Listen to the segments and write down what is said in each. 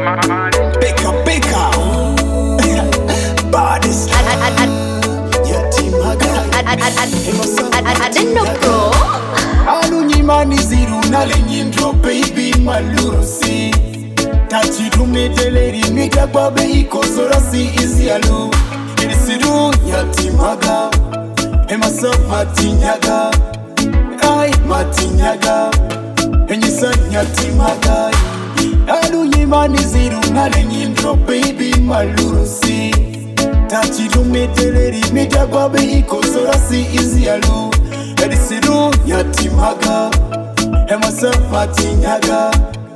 Beka beka Baddest Yatimaga I didn't know, bro. Alunyimani ziru nalenyindro baby malusi Tachirumeteleri mikakwabe ikosorasi izialu Irisiru yatimaga Emasa matinyaga Ay matinyaga Enyisa yatimaga Alunyimani ziru nalenyindro baby malusi Tachirumeteleri mikakwabe ikosorasi izialu Irisiru yatimaga Emasa matinyaga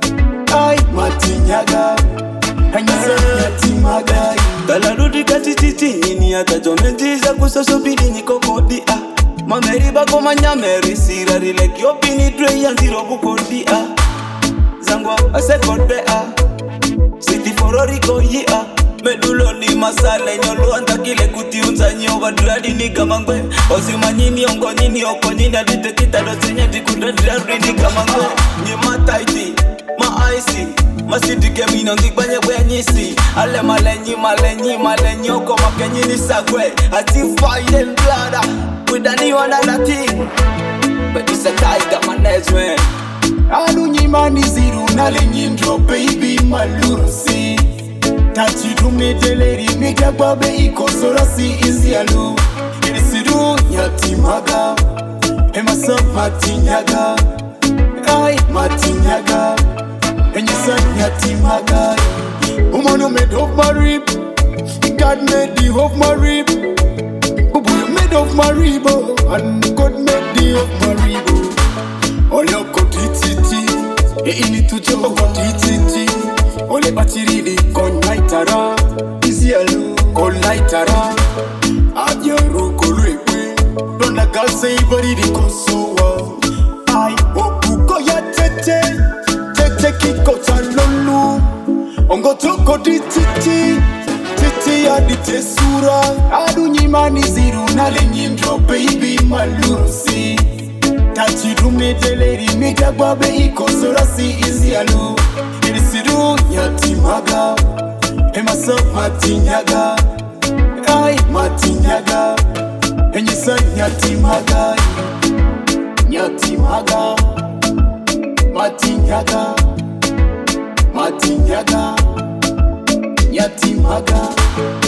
Ay matinyaga Enyisa yatimaga Galarudi katititi nini atajomenjiza kusosubiri nikokodi Mameri bako manyameri sirari like yopini dre yanziro bukodi Zangwa asekode City fororiko yi Medulo ni masala nyolo andakile kutiunza nyoga dradi ni gamangwe Ozima nini ongo nini oko nini adite kita dosenya dikunda dradi ni gamangwe Ni mataiti, ma-icy Masidi kemino ndikbanye kwe nyisi Ale malenyi oko makenyi ni sagwe Ati fire and blood with a new another thing But it's a tiger management Alunyimani ziru nalenyindro baby malusi Tachirumeteleri mikakwabe ikosorasi izialu Irisiru yatimaga Emasa matinyaga Ay matinyaga Enyisa yatimaga Woman made of my rib God made the of my rib Ubu you made of my rib And God made the of my rib Ole okotititi Ini tujo okotititi Ole batirili konyaitara Izialu konyaitara Adyaru kolwekwe Dona gase ibaridi kosowa Ay okuko ya tete Tete kiko chalolu Ongo toko di titi Titi ya di tesura Alunyimani ziru nalenyindro baby malusi Tachirumeteleri mikakwabe ikosorasi izialu Irisiru yatimaga Emasa matinyaga Ay matinyaga Enyisa yatimaga Yatimaga Matinyaga Matinyaga Yatimaga